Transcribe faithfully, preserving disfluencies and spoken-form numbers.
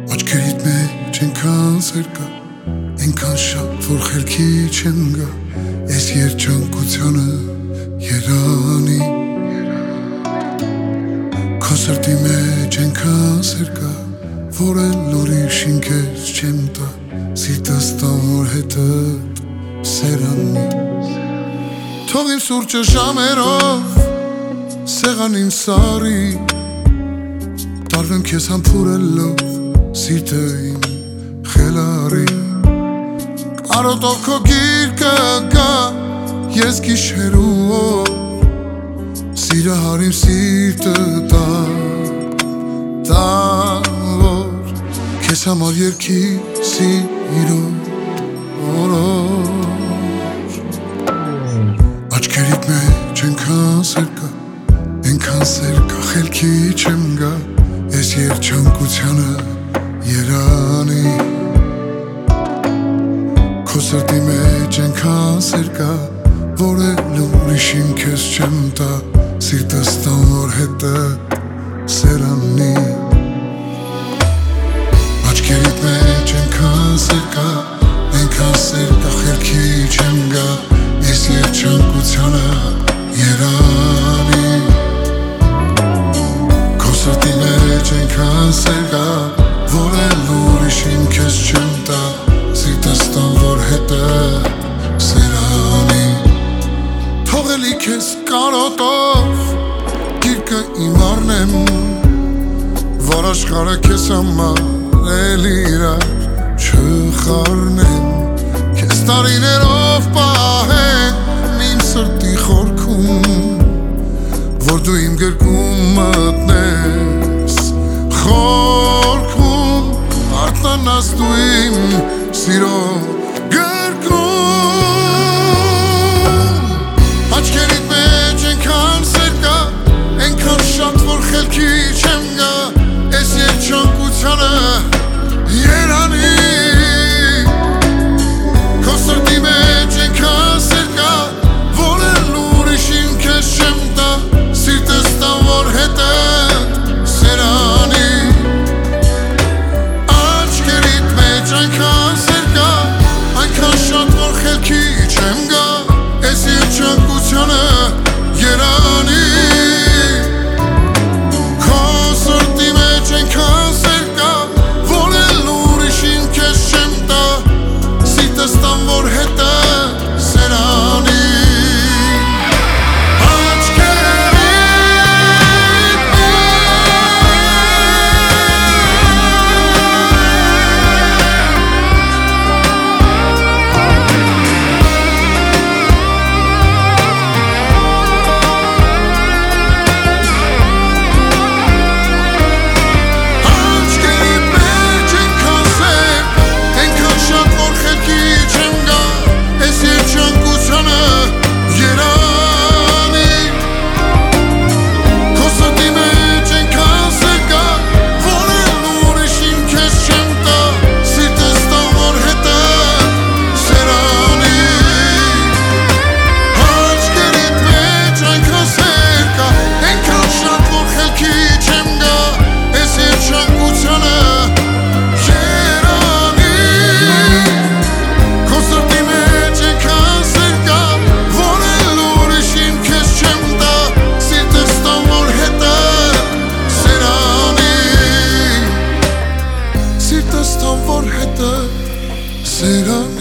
Աչքերիդ մեջ ենքան սեր կա, ենքան շատ, որ խելքի չեմ գա, ես երջանկությանը երանի։ Քո սրտի մեջ ենքան սեր կա, որ էլ ուրիշին քեզ չեմ տա, սիրտս տամ, որ հետդ սերանի։ Թող իմ սուրճը ժամերով սեղանին սարի, տարվեմ քեզ համբուրելով սիրտը իմ խելարի։ Կարոտով քո գիրկը կա, ես գիշերու օր, սիրահար իմ սիրտը տար, տար, քեզ համար երգի սիրո օրոր։ Աչքերիդ մեջ ենքան սեր կա, ենքան սեր կա, խելքի չեմ գա, ես երջանկությանը երանի։ Քո սրտի մեջ ենքան սեր կա, որ էլ ուրիշին քեզ չեմ տա, սիրտս տամ, որ հետդ սերանի։ Աչքերիդ մեջ ենքան սեր կա, ենքան սեր կա, խելքի չեմ գա, ես երջանկությանը երանի։ Քո սրտի մեջ ենքան սեր կա, որ էլ ուրիշին քեզ չեմ տա, սիրտս տամ, որ հետդ սերանի։ Թողելի քեզ կարոտով գիրկը իմ առնեմ, որ աշխարհը քեզ համար էլ իրար չխառնեմ, քեզ տարիներով պահեմ իմ սրտի խորքում, որ դու իմ գրկում մտնես խորքում, արթնանաս դու իմ սիրո գրկում։ Աչքերիդ մեջ ենքան սեր կա, ենքան շատ, որ խելքի չեմ գա, ես երջանկությանը երանի։ Քո սրտի մեջ ենքան սեր կա, որ էլ ուրիշին քեզ չեմ տա, սիրտս տամ, որ հետդ սերանի։ Աչքերիդ մեջ այնքան սեր կա, այնքան շատ, որ խելքի չեմ գա, ես երջանկությանը երանի։ Քո սրտի մեջ այնքան սեր կա, որ էլ ուրիշին քեզ չեմ տա, սիրտս տամ, որ հետդ սերանի։ Sirtan vor hete, Serani.